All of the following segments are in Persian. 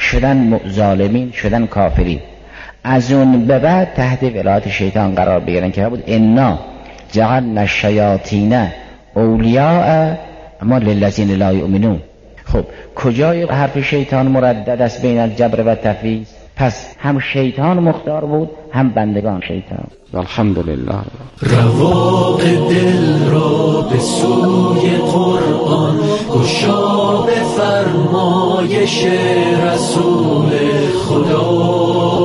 شدن ظالمین، شدن کافرین. از اون به بعد تحت ولایت شیطان قرار بگیرن که بود انا جعلنا الشیاطین اولیاء اما للذین لا یؤمنون. خب کجای حرف شیطان مردد است بین الجبر و تفویض؟ پس هم شیطان مختار بود هم بندگان شیطان. الحمدلله. رواق دل را به سوی قرآن گشا به فرمایش رسول خدا.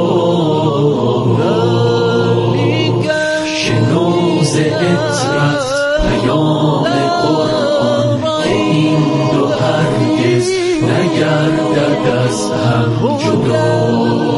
شنوز اطرت پیام قرآن که این دو هرگز نگردد از هم جدا.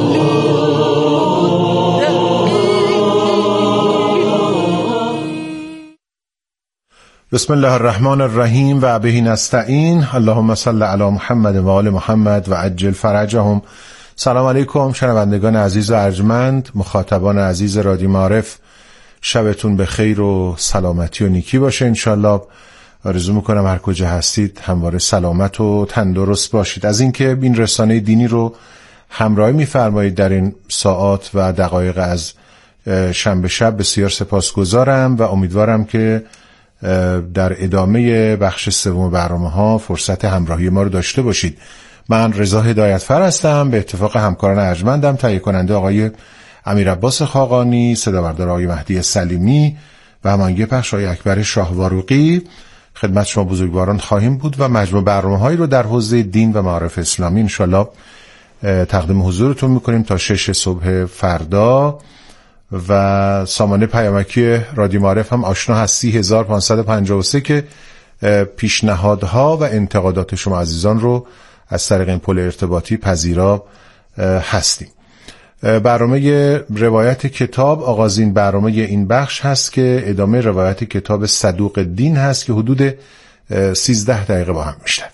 بسم الله الرحمن الرحیم و به نستعین. اللهم صل علی محمد و آل محمد و عجل فرجهم. سلام علیکم شنوندگان عزیز و ارجمند، مخاطبان عزیز رادیو معارف، شبتون به خیر و سلامتی و نیکی باشه انشالله. آرزو میکنم هر کجا هستید همواره سلامت و تندرست باشید. از اینکه این رسانه دینی رو همراهی میفرمایید در این ساعات و دقایق از شنبه شب بسیار سپاسگزارم و امیدوارم که در ادامه بخش سوم برنامه‌ها فرصت همراهی ما رو داشته باشید. من رضا هدایتفر هستم، به اتفاق همکاران ارجمندم تهیه کننده آقای امیرعباس خاقانی، صدابردار آقای مهدی سلیمی و هماهنگی پخش آقای اکبر شاهواروقی خدمت شما بزرگواران خواهیم بود و مجموع برنامه‌هایی رو در حوزه دین و معارف اسلامی انشالله تقدیم حضورتون می‌کنیم تا 6 صبح فردا. و سامانه پیامکی رادیو معارف هم آشنا هست 30553 که پیشنهادها و انتقادات شما عزیزان رو از طریق این پل ارتباطی پذیرا هستیم. برنامه روایت کتاب آغازین برنامه این بخش هست که ادامه روایت کتاب صدوق دین هست که حدود 13 دقیقه با هم میشنویم.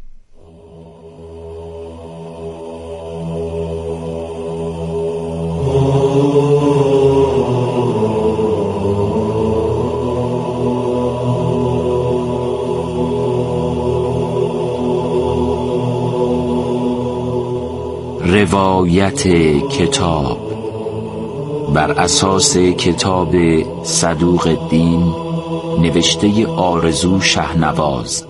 روایت کتاب بر اساس کتاب صدوق دین نوشته آرزو شهنواز.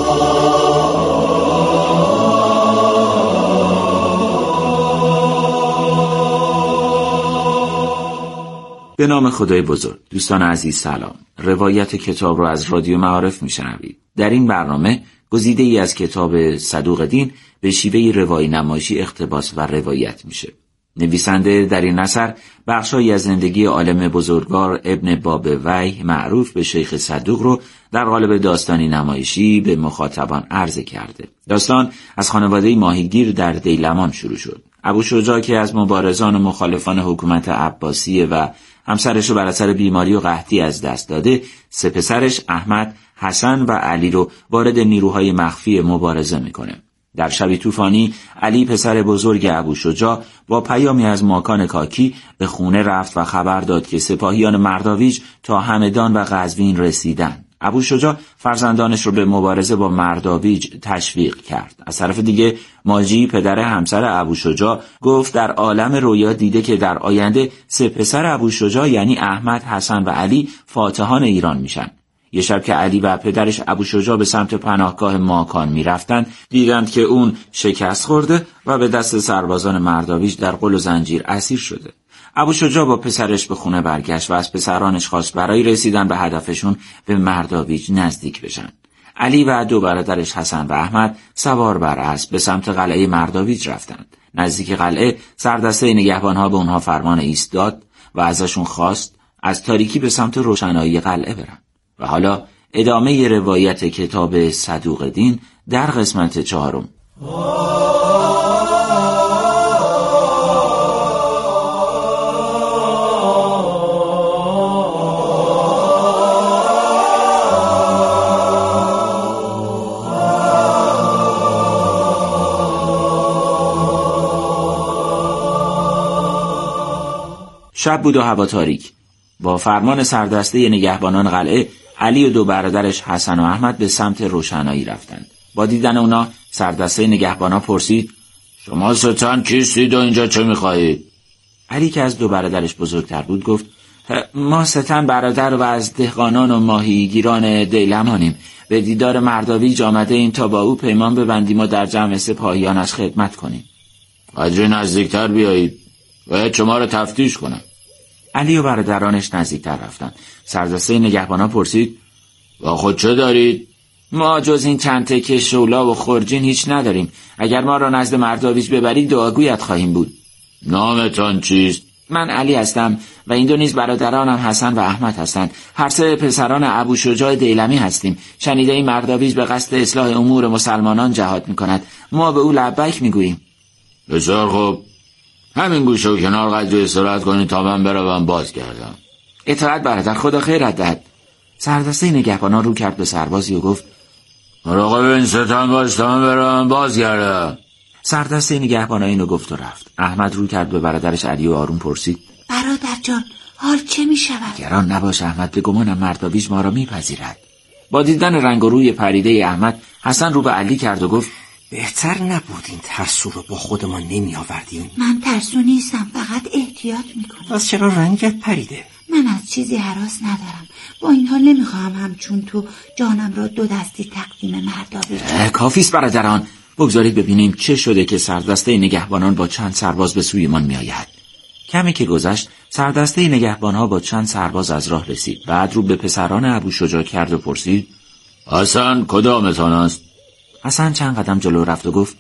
به نام خدای بزرگ. دوستان عزیز سلام. روایت کتاب را از رادیو معارف میشنوید. در این برنامه گزیده ای از کتاب صدوق دین به شیوه روایی نمایشی اقتباس و روایت میشه. نویسنده در این اثر بخشایی از زندگی عالم بزرگوار ابن باب وحی معروف به شیخ صدوق رو در قالب داستانی نمایشی به مخاطبان عرضه کرده. داستان از خانواده ماهیگیر در دیلمان شروع شد. ابوشجاع که از مبارزان و مخالفان حکومت عباسیه و همسرش رو بر اثر بیماری و قحطی از دست داده، سه پسرش احمد، حسن و علی رو وارد نیروهای مخفی مبارزه میکنه. در شبی طوفانی علی پسر بزرگ ابوشجاع با پیامی از ماکان کاکی به خونه رفت و خبر داد که سپاهیان مرداویج تا همدان و قزوین رسیدن. ابوشجاع فرزندانش رو به مبارزه با مرداویج تشویق کرد. از طرف دیگه ماجی پدر همسر ابوشجاع گفت در عالم رویا دیده که در آینده سه پسر ابوشجاع یعنی احمد، حسن و علی فاتحان ایران میشن. یه شب که علی و پدرش ابوشجاع به سمت پناهگاه ماکان میرفتن، دیدند که اون شکست خورده و به دست سربازان مرداویج در قل و زنجیر اسیر شده. ابوشجاع با پسرش به خونه برگشت و از پسرانش خواست برای رسیدن به هدفشون به مرداویج نزدیک بشن. علی و دو برادرش حسن و احمد سوار بر اسب به سمت قلعه مرداویج رفتند. نزدیک قلعه سردسته نگهبانها به اونها فرمان ایستاد و ازشون خواست از تاریکی به سمت روشنایی قلعه برن. و حالا ادامه روایت کتاب صدوق دین در قسمت 4. شب بود و هوا تاریک. با فرمان سردسته نگهبانان قلعه، علی و دو برادرش حسن و احمد به سمت روشنایی رفتند. با دیدن اونا سردسته نگهبانا پرسید: شما ستن کیستید و اینجا چه میخواهید؟ علی که از دو برادرش بزرگتر بود گفت ما ستن برادر و از دهقانان و ماهیگیران دیلمانیم. به دیدار مرداویج آمده ایم تا با او پیمان ببندیم و در جمع سپاهیانش خدمت کنیم. قدری نزدیکتر بیایید، باید شما را تفتیش کنم. علی و برادرانش نزدیکتر رفتند. سردسته نگهبانا پرسید با خود چه دارید؟ ما جز این چند تکه شولا و خرجین هیچ نداریم. اگر ما را نزد مرداویج ببرید دعاگویت خواهیم بود. نامتان چیست؟ من علی هستم و این دو نیز برادرانم حسن و احمد هستند. هر سه پسران ابو شجاع دیلمی هستیم. شنیده این مرداویج به قصد اصلاح امور مسلمانان جهاد می‌کند. ما به او لبیک می‌گوییم. بسیار خوب، همین گوشه و کنار قدری استراحت کنید تا من بروم بازگردم. اطاعت برادر، خدا خیرت دهد. سردسته نگهبانان رو کرد به سربازی و گفت مراقب این ستن باش تا من بروم بازگردم. سردسته نگهبانان اینو گفت و رفت. احمد رو کرد به برادرش علی و آروم پرسید برادر جان حال چه می شود؟ گران نباش احمد، به گمانم مرداویج ما را میپذیرد. با دیدن رنگ و روی پریده احمد حسن رو به علی کرد و گفت بهتر نبود این ترسو رو با خودمان نمی آوردیم. من ترسو نیستم، فقط احتیاط میکنم. پس چرا رنگت پریده؟ من از چیزی هراس ندارم. با این حال نمیخواهم همچون تو جانم را دو دستی تقدیم مرداویج. کافیست برادران، بگذارید ببینیم چه شده که سردسته نگهبانان با چند سرباز به سویمان میآید. کمی که گذشت سردسته نگهبانها با چند سرباز از راه رسید. بعد رو به پسران ابو شجاع کرد و پرسید حسن کدامتان است؟ حسن چند قدم جلو رفت و گفت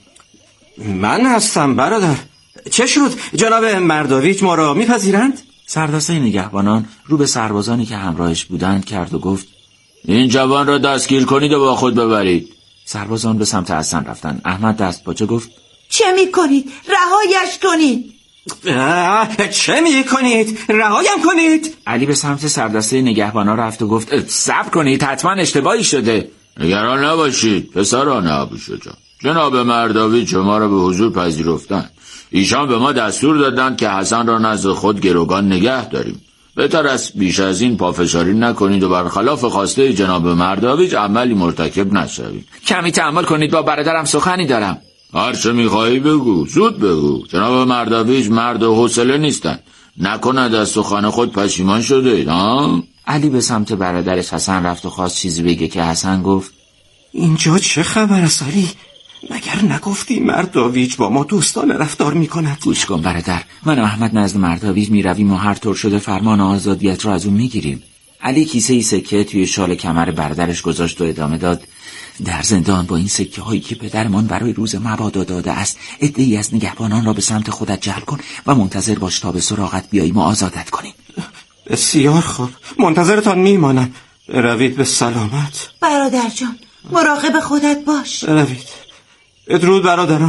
من هستم برادر. چه شد؟ جناب مرداویج ما را میپذیرند؟ سردسته نگهبانان رو به سربازانی که همراهش بودند کرد و گفت این جوان را دستگیر کنید و با خود ببرید. سربازان به سمت حسن رفتند. احمد دست پاچه گفت چه میکنید؟ رهایش کنید. چه میکنید؟ رهایم کنید. علی به سمت سردسته نگهبانا رفت و گفت صبر کنید، حتما اشتباهی شده. نگران نباشید پسران ابو شجاع، جناب مرداویج شما را به حضور پذیرفتند. ایشان به ما دستور دادند که حسن را نزد خود گروگان نگه داریم. بهتر است بیش از این پافشاری نکنید و برخلاف خواسته جناب مرداویج عملی مرتکب نشوید. کمی تأمل کنید، با برادرم سخنی دارم. هر چه میخواهی بگو، زود بگو. جناب مرداویج مرد و حوصله نیستند. نکند از سخن خود پشیمان شده ها؟ علی به سمت برادرش حسن رفت و خواست چیزی بگه که حسن گفت اینجا چه خبر است علی؟ مگر نگفتی مرداویج با ما دوستانه رفتار میکند؟ گوش کن برادر، من و احمد نزد مرداویج میرویم و هر طور شده فرمان آزادیت را از اون میگیریم. علی کیسه سکه توی شال کمر برادرش گذاشت و ادامه داد در زندان با این سکه هایی که پدرمان برای روز مبادا داده است عده‌ای از نگهبانان را به سمت خودت جلب کن و منتظر باش تا به سراغت بیاییم و آزادت کنیم. بسیار خوب، منتظرتان میمانم. روید به سلامت. برادر جان مراقب خودت باش. روید. بدرود برادران.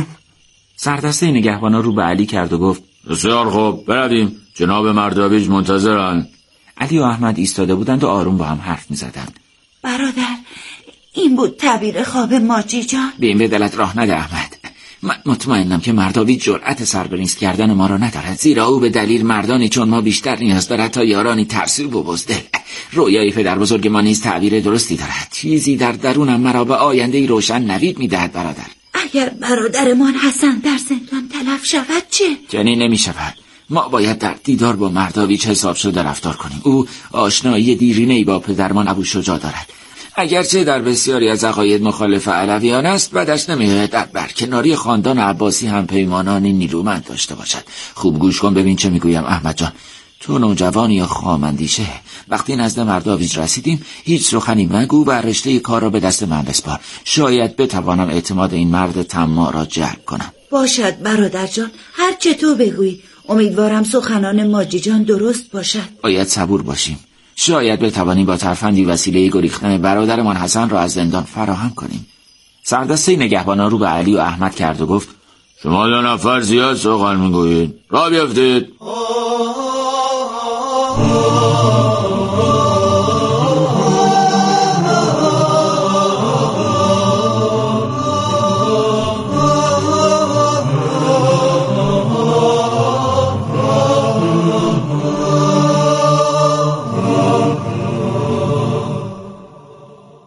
سردسته نگهبانا رو به علی کرد و گفت بسیار خوب، برویم. جناب مرداویج منتظرند. علی و احمد ایستاده بودند و آروم با هم حرف می‌زدند. برادر این بود تعبیر خواب ماجی جان؟ به این به دلت راه نده احمد. من مطمئنم که مرداویج جرأت سربریز کردن ما را ندارد، زیرا او به دلیل مردانی چون ما بیشتر نیاز دارد تا یارانی ترسو و بزدل. رویای پدر بزرگ ما نیز تعبیر درستی دارد. چیزی در درونم مرا به آینده‌ای روشن نوید می‌دهد برادر. اگر برادرمان حسن در زندان تلف شود چه؟ چنین نمی‌شود. ما باید در دیدار با مرداویج حساب شده رفتار کنیم. او آشنایی دیرینه‌ای با پدرمان ابو شجاع دارد. اگرچه در بسیاری از عقاید مخالف علویان است، بعدش نمی‌آید در برکناری خاندان عباسی هم پیمانانی نیرومند داشته باشد. خوب گوش کن ببین چه میگویم احمد جان. تو نوجوانی یا خامندیشه، وقتی نزد مرداویج رسیدیم هیچ سخنی مگو و رشته کار را به دست من بسپار. شاید بتوانم اعتماد این مرد طماع را جلب کنم. باشد برادر جان، هر چه تو بگویی. امیدوارم سخنان ماجی جان درست باشد. باید صبور باشیم. شاید بتوانیم با ترفندی وسیله گریختن برادرمان حسن را از زندان فراهم کنیم. سردسته نگهبانان رو به علی و احمد کرد و گفت شما دو نفر زیاد سخن میگویید، راه بیفتید.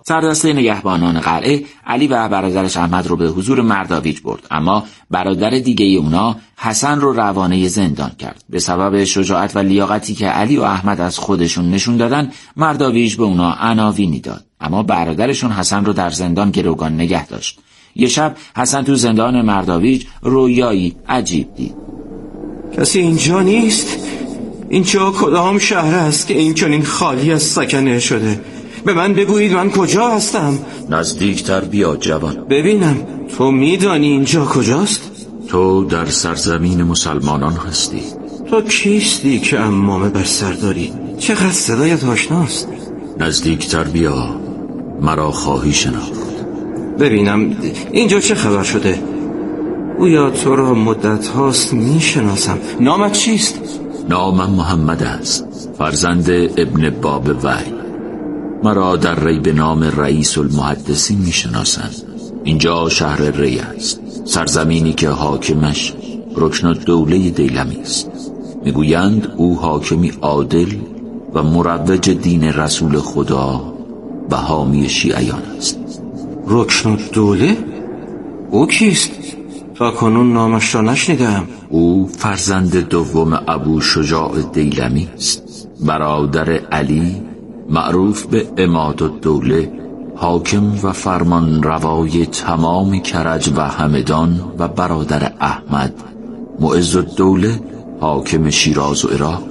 سردسته نگهبانان قلعه علی و برادرش احمد رو به حضور مرداویج برد، اما برادر دیگه اونا حسن رو روانه زندان کرد. به سبب شجاعت و لیاقتی که علی و احمد از خودشون نشون دادن، مرداویج به اونا عناوینی داد، اما برادرشون حسن رو در زندان گروگان نگه داشت. یه شب حسن تو زندان مرداویج رویایی عجیب دید. کسی اینجا نیست؟ اینجا کدام شهر است که این چنین خالی از سکنه شده؟ به من بگویید من کجا هستم؟ نزدیکتر بیا جوان. ببینم تو میدانی اینجا کجاست؟ تو در سرزمین مسلمانان هستی. تو کیستی که عمامه بر سر داری؟ چقدر صدایت آشناست. نزدیکتر بیا، مرا خواهی شناخت. ببینم اینجا چه خبر شده؟ گویا تو را مدت هاست میشناسم. نامت چیست؟ نامم محمد است، فرزند ابن باب وحی. مرا در ری به نام رئیس المحدثین میشناسند. اینجا شهر ری است، سرزمینی که حاکمش رکن الدوله دیلمی است. میگویند او حاکمی عادل و مروج دین رسول خدا و حامی شیعیان است. رکن الدوله؟ او کیست؟ تا کنون نامش را نشنیدم. او فرزند دوم ابو شجاع دیلمی است، برادر علی معروف به عمادالدوله، حاکم و فرمان روای تمام کرج و همدان، و برادر احمد معزالدوله حاکم شیراز و عراق.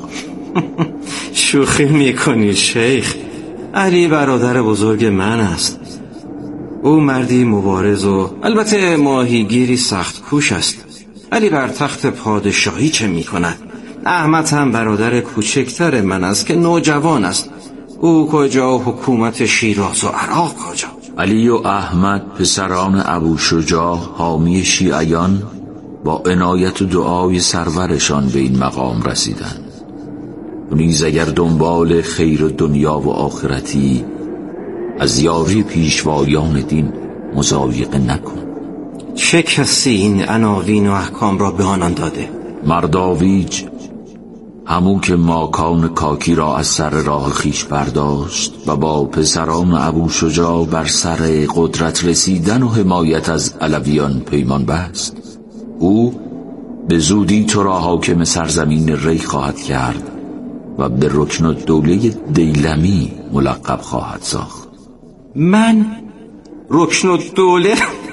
شوخی میکنی شیخ؟ علی برادر بزرگ من است. او مردی مبارز و البته ماهیگیری سخت کوش است. علی بر تخت پادشاهی چه میکند؟ احمد هم برادر کوچکتر من است که نوجوان است. او کجا و حکومت شیراز و عراق کجا؟ علی و احمد پسران ابو شجاع حامی شیعیان با عنایت و دعای سرورشان به این مقام رسیدند. نیز اگر دنبال خیر دنیا و آخرتی، از یاری پیشوایان دین مضایقه نکن. چه کسی این عناوین و احکام را به آنان داده؟ مرداویج، همون که ماکان کاکی را از سر راه خیش برداشت و با پسران ابو شجاع بر سر قدرت رسیدن و حمایت از علویان پیمان بست. او به زودی تو را حاکم سرزمین ری خواهد کرد و به رکن الدوله دیلمی ملقب خواهد ساخت. من رکن الدوله؟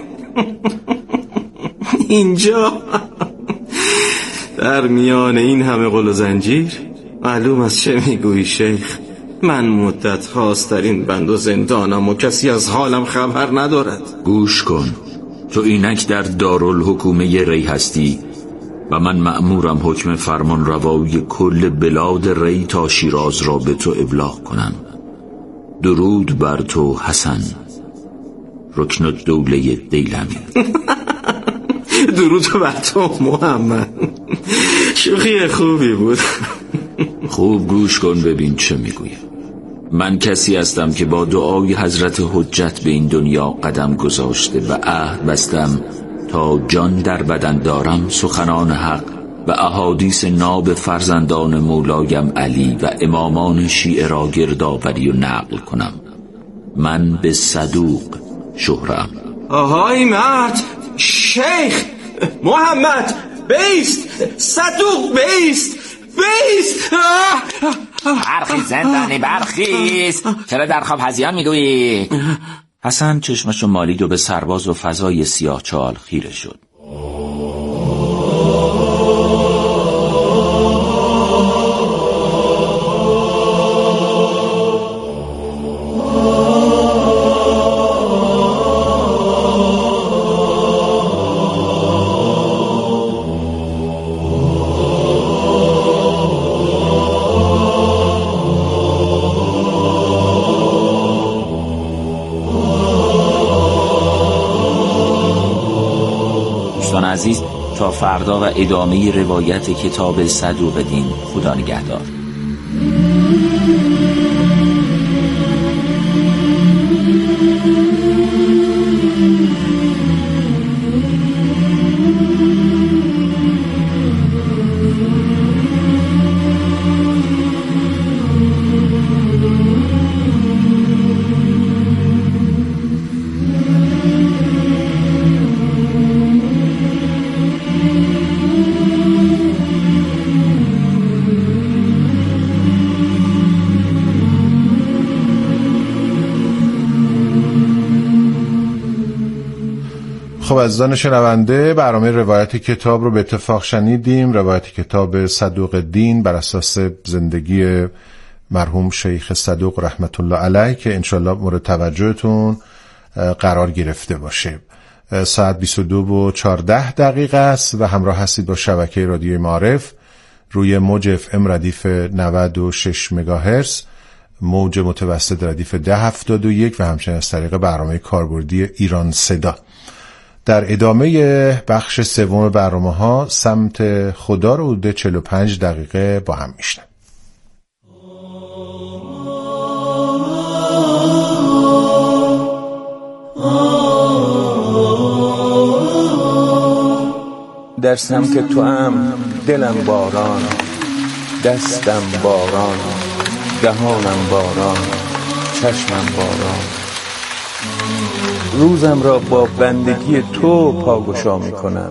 اینجا در میان این همه قل و زنجیر؟ معلوم است چه میگویی شیخ. من مدت هاست در این بند و زندانم و کسی از حالم خبر ندارد. گوش کن، تو اینک در دارالحکومه ری هستی و من مأمورم حکم فرمان روایی کل بلاد ری تا شیراز را به تو ابلاغ کنم. درود بر تو حسن، رکن الدوله دیلمی. درود بر تو محمد. شوخی خوبی بود. خوب گوش کن ببین چه میگویم. من کسی هستم که با دعای حضرت حجت به این دنیا قدم گذاشته و عهد بستم تا جان در بدن دارم سخنان حق و احادیث ناب فرزندان مولایم علی و امامان شیعه را گردآوری و نقل کنم. من به صدوق شهرم. آهای مرد، شیخ محمد، بیست صدوق، بیست. برخیز زندانی، برخیز. چرا در خواب هذیان میگویی؟ حسن چشمشو مالید و به سرباز و فضای سیاه چال خیره شد. عزیز، تا فردا و ادامه روایت کتاب صدوق دین. خدا نگهدار. خب عزیزان شنونده، برنامه روایت کتاب رو به اتفاق شنیدیم. روایت کتاب صدوق الدین بر اساس زندگی مرحوم شیخ صدوق رحمت الله علیه که انشالله مورد توجهتون قرار گرفته باشه. ساعت 22:14 است و همراه هستید با شبکه رادیوی معارف روی موج FM ردیف 96 مگاهرتز، موج متوسط ردیف 1071 و همچنین از طریق برنامه کاربردی ایران صدا. در ادامه بخش سوم برنامه‌ها سمت خدا رو حدود 45 دقیقه با هم میشنم. در سمت تو هم دلم باران، دستم باران، دهانم باران، چشمم باران. روزم را با بندگی تو پاگشا می کنم.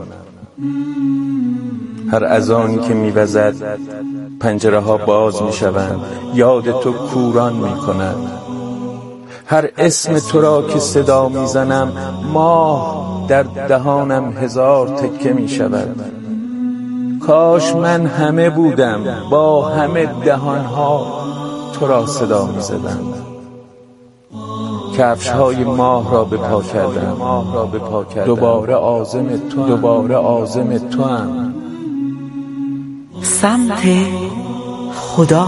هر اذانی که می وزد پنجره ها باز می شوند، یاد تو کوران می کند. هر اسم تو را که صدا می زنم ماه در دهانم هزار تکه می شود. کاش من همه بودم با همه دهانها تو را صدا می زدم. کفش های ماه را به پا کردم، دوباره عازم تو هم. سمت خدا.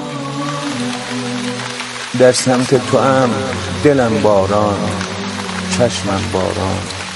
در سمت تو هم دلم باران، چشمم باران.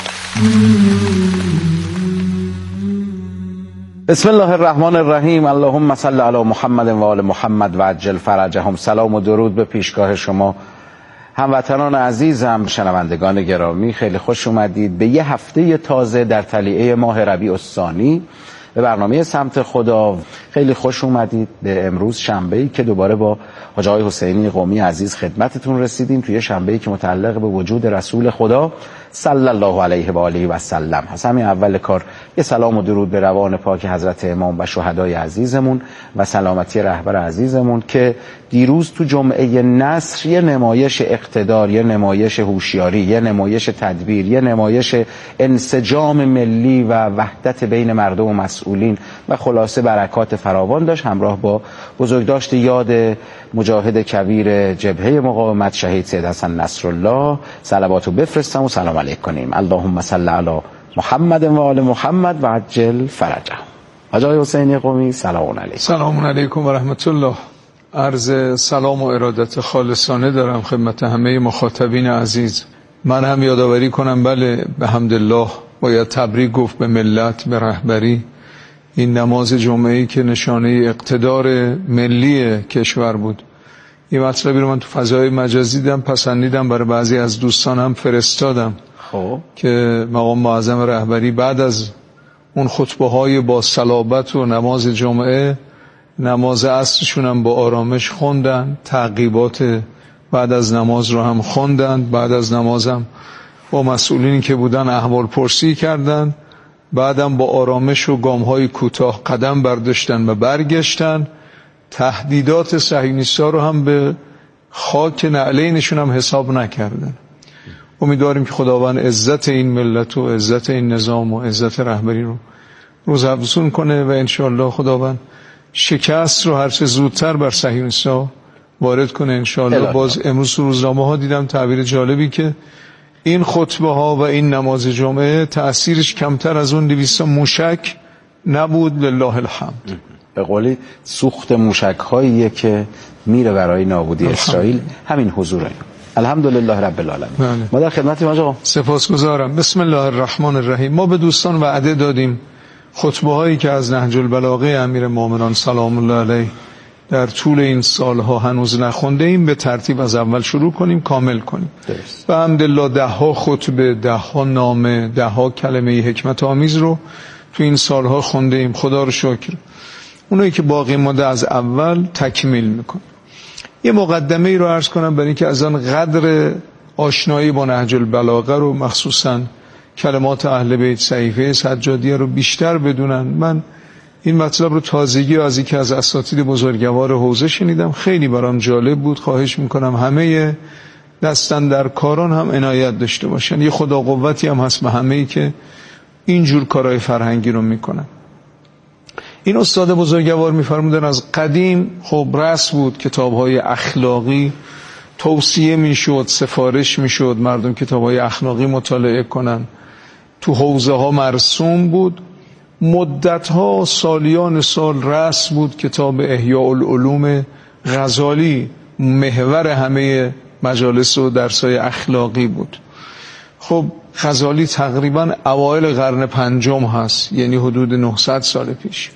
بسم الله الرحمن الرحیم. اللهم صل علی محمد و آل محمد و عجل فرجهم. سلام و درود به پیشگاه شما هموطنان عزیزم، شنوندگان گرامی. خیلی خوش اومدید به یه هفته تازه در طلیعه ماه ربیع الثانی به برنامه سمت خدا. خیلی خوش اومدید به امروز شنبه‌ای که دوباره با حاج آقای حسینی قمی عزیز خدمتتون رسیدیم، توی شنبه‌ای که متعلق به وجود رسول خدا صلی الله علیه و آله و سلم هست. همین اول کار یه سلام و درود به روان پاک حضرت امام و شهدای عزیزمون و سلامتی رهبر عزیزمون که دیروز تو جمعه نصر یه نمایش اقتدار، یه نمایش هوشیاری، یه نمایش تدبیر، یه نمایش انسجام ملی و وحدت بین مردم و مسئولین و خلاصه برکات فراوان داشت، همراه با بزرگداشت یاد مجاهد کبیر جبهه مقاومت شهید سید حسن نصرالله. صلواتو بفرستم و سلام علیک کنیم. اللهم صل علی محمد و آل محمد و عجل فرجهم. حاج آقای حسینی قمی سلام علیکم. سلام علیکم و رحمت الله. عرض سلام و ارادت خالصانه دارم خدمت همه مخاطبین عزیز. من هم یادآوری کنم بله به حمدالله باید تبریک گفت به ملت، به رهبری. این نماز جمعه‌ای که نشانه اقتدار ملی کشور بود. این مطلبی رو من تو فضای مجازی دیدم، پسندیدم، برای بعضی از دوستانم فرستادم. خب که مقام معظم رهبری بعد از اون خطبه‌های با صلابت و نماز جمعه، نماز عصرشون هم با آرامش خوندن، تعقیبات بعد از نماز رو هم خوندن، بعد از نمازم با مسئولینی که بودن احوال پرسی کردن، بعدم با آرامش و گام‌های کوتاه قدم برداشتن و برگشتن. تهدیدات صهیونیست‌ها رو هم به خاک نعلینشون هم حساب نکردن. امیدواریم که خداوند عزت این ملت و عزت این نظام و عزت رهبری رو روزافزون کنه و انشاءالله خداوند شکست رو هرچه زودتر بر صهیونیست‌ها وارد کنه انشاءالله. باز امروز روزنامه ها دیدم تعبیر جالبی که این خطبه ها و این نماز جمعه تأثیرش کمتر از اون 200 موشک نبود، لله الحمد. به قولی سوخت موشک هاییه که میره برای نابودی اسرائیل، همین حضوره. الحمدلله رب العالمین. ما در خدمتیم آقا. سپاسگزارم. بسم الله الرحمن الرحیم. ما به دوستان وعده دادیم خطبه هایی که از نهج البلاغه امیر مومنان سلام الله علیه در طول این سالها هنوز نخونده ایم، به ترتیب از اول شروع کنیم، کامل کنیم. و الحمدلله 10 خطبه، 10 نامه، 10 کلمه حکمت آمیز رو تو این سالها خونده ایم، خدا رو شکر. اونایی که باقی مونده از اول تکمیل میکنیم. یه مقدمه ای رو عرض کنم برای اینکه از آن قدر آشنایی با نهج البلاغه رو، مخصوصا کلمات اهل بیت صحیفه سجادیه رو بیشتر بدونن. من این مطلب رو تازگی از یکی از اساتید بزرگوار حوزه شنیدم، خیلی برام جالب بود. خواهش میکنم همه دستن در کاران هم عنایت داشته باشن. یه خدا قوتی هم هست به همه‌ای که اینجور کارهای فرهنگی رو میکنن. این استاد بزرگوار میفرمودن از قدیم خب رسم بود کتاب‌های اخلاقی توصیه میشد، سفارش میشد مردم کتاب‌های اخلاقی مطالعه کنن، تو حوزه ها مرسوم بود. مدت‌ها سالیان سال رسم بود کتاب احیاء العلوم غزالی محور همه مجالس و درس‌های اخلاقی بود. خب غزالی تقریبا اوایل قرن پنجم هست، یعنی حدود 900 سال پیش.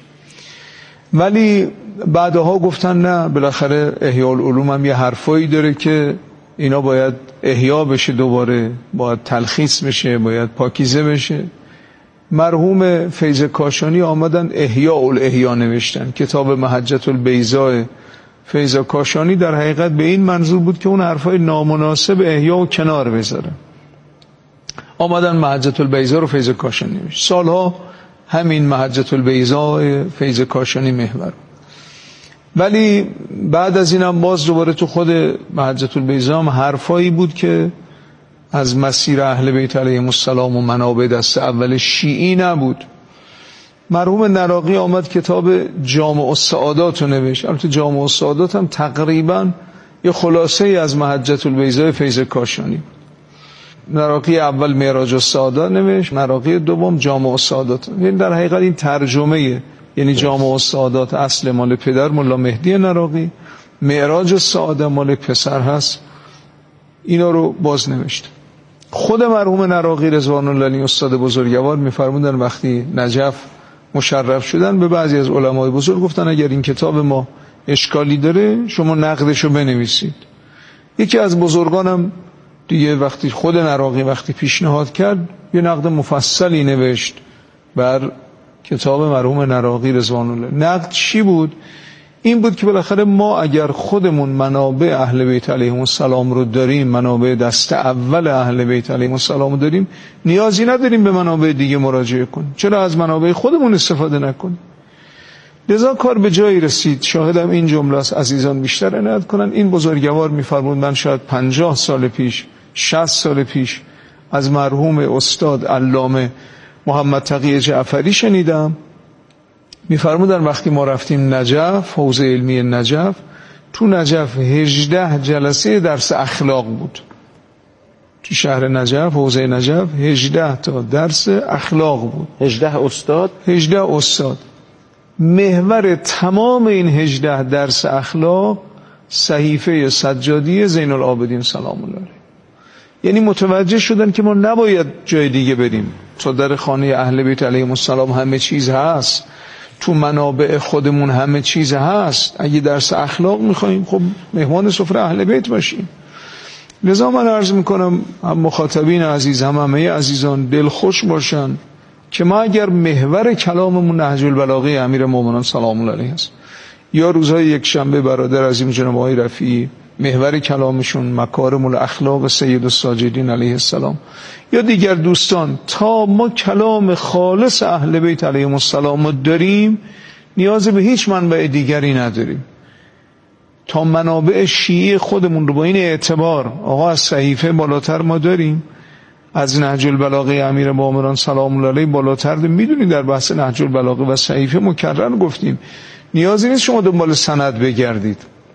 ولی بعدها گفتن نه، بالاخره احیاء العلوم هم یه حرفایی داره که اینا باید احیا بشه، دوباره باید تلخیص بشه، باید پاکیزه بشه. مرحوم فیض کاشانی آمدن احیاء الاحیا نوشتن. کتاب محجة البیضاء فیض کاشانی در حقیقت به این منظور بود که اون حرفای نامناسب احیا و کنار بذاره. آمدن محجة البیضاء رو فیض کاشانی نوشت. سالها همین محجة البیضاء فیض کاشانی محور. ولی بعد از اینم باز دوباره تو خود محجة البیضاء هم حرفایی بود که از مسیر اهل بیت علیهم السلام و منابع دست اول شیعی نبود. مرحوم نراقی آمد کتاب جامع السعادات رو نوشت. البته جامع السعادات هم تقریبا یه خلاصه از محجة البیضاء فیض کاشانی. نراقی اول معراج السعادات نوشت، نراقی دوم جامع السعادات. یعنی در حقیقت این ترجمه، یعنی جامع السعادات اصل مال پدر مولا مهدی نراقی، معراج السعادات مال پسر هست، اینا رو باز نوشت. خود مرحوم نراقی رضوان الله علیه استاد بزرگوار میفرمودن وقتی نجف مشرف شدن به بعضی از علمای بزرگ گفتن اگر این کتاب ما اشکالی داره شما نقدشو بنویسید. یکی از بزرگانم دیگه وقتی خود نراقی وقتی پیشنهاد کرد یه نقد مفصلی نوشت بر کتاب مرحوم نراقی رضوان الله. نقد چی بود؟ این بود که بالاخره ما اگر خودمون منابع اهل بیت علیهم السلام رو داریم، منابع دست اول اهل بیت علیهم السلام رو داریم، نیازی نداریم به منابع دیگه مراجعه کنیم. چرا از منابع خودمون استفاده نکنیم؟ لذا کار به جایی رسید. شاهدم این جمله است، عزیزان بیشتر عنایت کنن. این بزرگوار میفرمود من شاید 50 سال پیش 60 سال پیش از مرحوم استاد علامه محمد تقی جعفری شنیدم. میفرمودن وقتی ما رفتیم نجف، حوزه علمی نجف، تو نجف 18 جلسه درس اخلاق بود. تو شهر نجف، حوزه نجف 18 تا درس اخلاق بود. 18 استاد؟ 18 استاد. محور تمام این 18 درس اخلاق صحیفه سجادی زین العابدین سلام الله علیه. یعنی متوجه شدن که ما نباید جای دیگه بریم. تو در خانه اهل بیت علیهم السلام همه چیز هست، تو منابع خودمون همه چیز هست. اگه درس اخلاق میخواییم خب مهمان سفره اهل بیت باشیم. لذا من عرض میکنم هم مخاطبین عزیز هم همه عزیزان دلخوش باشن که ما اگر محور کلاممون نهج البلاغه امیر مومنان سلام الله علیه است، یا روزهای یک شنبه برادر عظیم جناب آقای رفیعی محور کلامشون مکارم الاخلاق سید الساجدین علیه السلام، یا دیگر دوستان، تا ما کلام خالص اهل بیت علیهم السلام رو داریم نیاز به هیچ منبع دیگری نداریم. تا منابع شیعی خودمون رو با این اعتبار آقا از صحیفه بالاتر ما داریم، از نهج البلاغه امیر مومنان سلام الله علیه بالاتر. میدونید در بحث نهج البلاغه و صحیفه مکرر گفتیم نیازی نیست شما دنبال سند بگردید.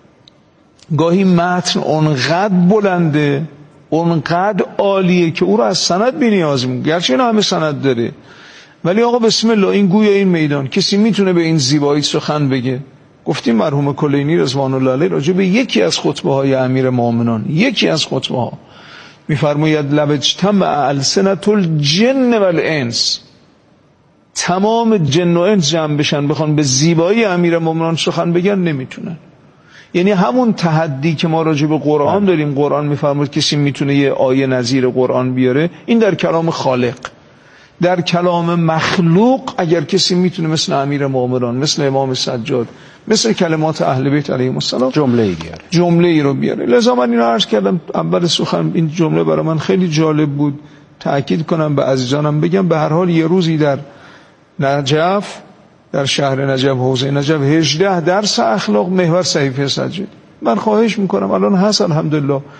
گاهی متن اونقدر بلنده، اونقدر عالیه که او رو از سند بی نیاز میگه، گرچه اینا همه سند داره، ولی آقا بسم الله این گویا این میدان کسی میتونه به این زیبایی سخن بگه. گفتیم مرحوم کلینی رضوان الله علیه راجع به یکی از خطبه های امیر مومنان، یکی از خطبه ها میفرماید لو اجتمع السنة الجن والانس، تمام جن و انس جمع بشن بخوان به زیبایی امیر مومنان سخن بگن نمیتونن. یعنی همون تحدی که ما راجع به قرآن داریم، قرآن میفرماید کسی میتونه یه آیه نظیر قرآن بیاره، این در کلام خالق. در کلام مخلوق اگر کسی میتونه مثل امیر مومنان، مثل امام سجاد، مثل کلمات اهل بیت علیهم السلام جمله ای رو بیاره. لذا من اینو عرض کردم اول سخن، این جمله برای من خیلی جالب بود، تأکید کنم به عزیزانم بگم. به هر حال یه روزی در نجف، در شهر نجف، حوزه نجف 18 درس اخلاق محور صحیفه سجاد. من خواهش میکنم الان هست الحمدلله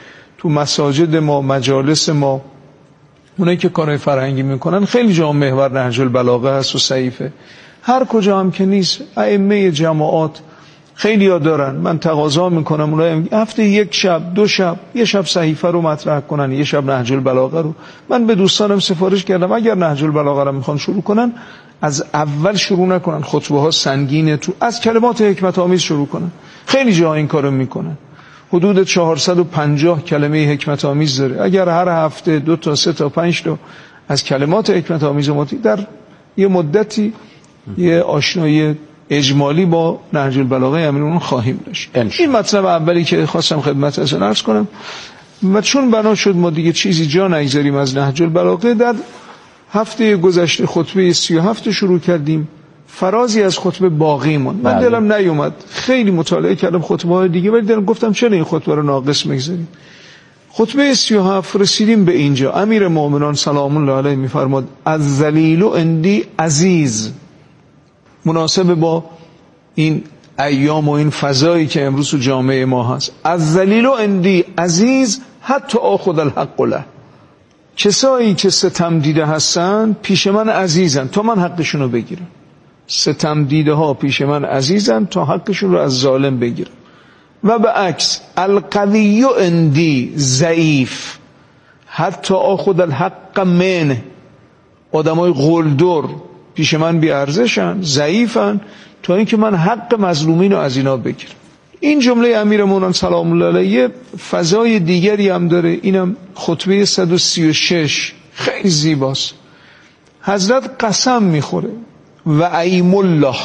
تو مساجد ما، مجالس ما، اونایی که کارهای فرهنگی میکنن خیلی جا محور نهج البلاغه هست و صحیفه. هر کجا هم که نیست، ائمه جماعات خیلی ها دارن. من تقاضا میکنم اونایی هفته یک شب، دو شب، یه شب صحیفه رو مطرح کنن، یه شب نهج البلاغه رو. من به دوستانم سفارش کردم اگر نهج البلاغه رو میخوان شروع کنن، از اول شروع نکنن، خطبه ها سنگینه، تو از کلمات حکمت آمیز شروع کنن. خیلی جا این کارو میکنن. حدود 450 کلمه حکمت آمیز داره. اگر هر هفته 2 تا 3 تا 5 تا از کلمات حکمت آمیز ما در یه مدتی یه آشنایی اجمالی با نهج البلاغه امیرالمومنین خواهیم داشت. این مطلب اولی که خواستم خدمتتون عرض کنم. و چون بنا شد ما دیگه چیزی جا نگذاریم از نهج البلاغه، در هفته گذشته خطبه 37 شروع کردیم. فرازی از خطبه باقی ماند. من دلم نیومد، خیلی مطالعه کردم خطبه های دیگه، ولی دلم گفتم چرا این خطبه رو ناقص میگذاریم. خطبه 37 رسیدیم به اینجا. امیر مومنان سلام الله علیه میفرماد الذلیل عندی عزیز، مناسب با این ایام و این فضایی که امروز تو جامعه ما هست. الذلیل عندی عزیز حتی آخذ الحق له، کسایی که ستم دیده هستن پیش من عزیزن تا من حقشون رو بگیرم. ستم دیده ها پیش من عزیزن تا حقشون رو از ظالم بگیرم. و به عکس القوی عندی ضعیف حتی آخذ الحق منه، آدمای قلدر پیش من بی ارزشن، ضعیفن تا اینکه من حق مظلومین رو از اینا بگیرم. این جمله امیرالمومنین سلام الله علیه فضای دیگری هم داره. اینم خطبه 136 خیلی زیباست. حضرت قسم میخوره و ایم الله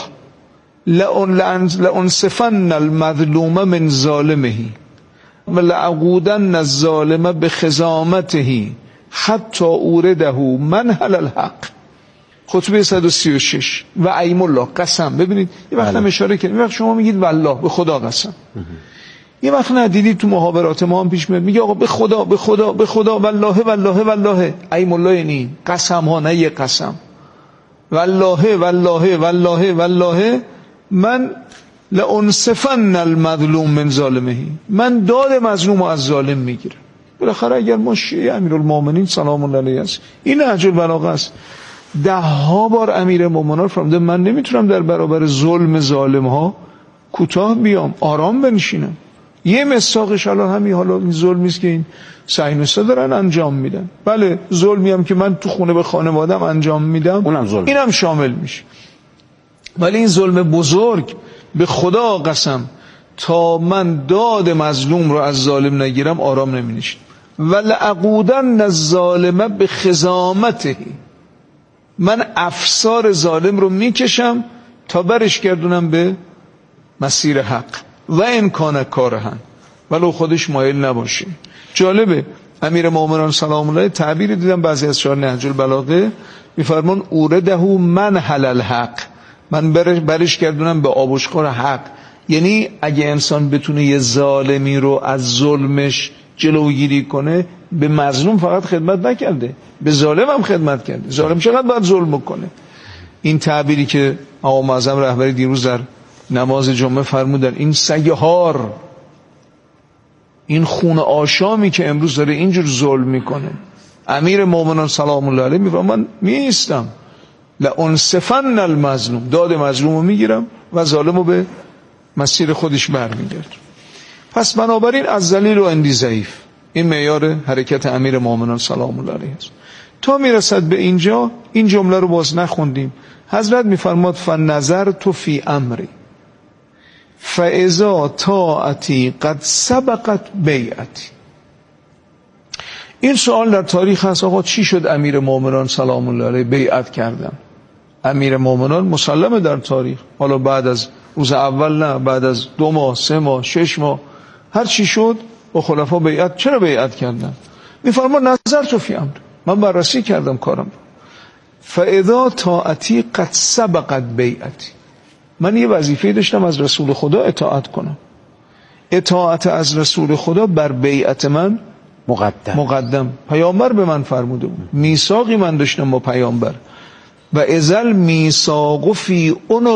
لانصفن المظلوم من ظالمه و لعقودن الظالم بخزامته حتی اورده منهل الحق. خطبه 136 و ایم الله قسم. ببینید یه وقت هم اشاره کردیم، یه وقت شما میگید والله به خدا قسم، یه وقت ندیدید تو محاورات ما هم پیش میاد میگه آقا به خدا به خدا به خدا والله والله والله. ایم الله یعنی قسم ها، نه یه قسم. والله والله والله والله من لانصفن المظلوم من ظالمه، من داد مظلوم از ظالم میگیرم. بالاخره اگر ما شیعه امیرالمومنین سلام الله علیه است، این نهج البلاغه است. 10 بار امیرالمومنین فرموده من نمیتونم در برابر ظلم ظالم ها کوتاه بیام، آرام بنشینم. یه مساقش الان همین، حالا این ظلمی است که این صهیونیست‌ها دارن انجام میدن. بله ظلمی هم که من تو خونه به خانواده‌ام انجام میدم اونم ظلم، اینم شامل میشه. ولی این ظلم بزرگ، به خدا قسم تا من داد مظلوم رو از ظالم نگیرم آرام نمینشم. ولعقودن الظالم بخزامته، من افسار ظالم رو میکشم تا برش گردونم به مسیر حق. و این کان کارهن، ولو خودش مایل نباشه. جالبه امیرالمومنین سلام الله تعبیر دیدم بعضی از شعار نهج البلاغه میفرمان اورده منهل الحق، من برش گردونم به آبشخور حق. یعنی اگه انسان بتونه یه ظالمی رو از ظلمش جلوگیری کنه، به مظلوم فقط خدمت نکرده، به ظالم هم خدمت کرده. ظالم چقدر باید ظلم کنه؟ این تعبیری که آقا معظم رهبری دیروز در نماز جمعه فرمودن، این سگهار، این خون آشامی که امروز داره اینجور ظلم میکنه، امیر مومنان سلام الله علیه میگه من میستم لانصفن المظلوم، داد مظلوم رو میگیرم و ظالم رو به مسیر خودش برمیگرد. پس بنابراین از ذلیل و عندی ضعیف، این معیار حرکت امیر مومنان سلام الله علیه است. تا میرسد به اینجا این جمله رو باز نخوندیم. حضرت میفرماد فنظرت فی امری فاذا طاعتی قد سبقت بیعتی. این سوال در تاریخ هست، آقا چی شد امیر مومنان سلام الله علیه بیعت کردن؟ امیر مومنان مسلمه در تاریخ، حالا بعد از روز اول نه، بعد از 2 ماه 3 ماه 6 ماه هر چی شد با خلفا بیعت. چرا بیعت کردن؟ میفرما نظرت فی امر، من بررسی کردم کارم. فاذا طاعتی قد سبقت بیعتی، من یه وظیفه داشتم از رسول خدا اطاعت کنم. اطاعت از رسول خدا بر بیعت من مقدم. پیامبر به من فرموده بود، میثاقی من داشتم با پیامبر. و ازل میثاق فی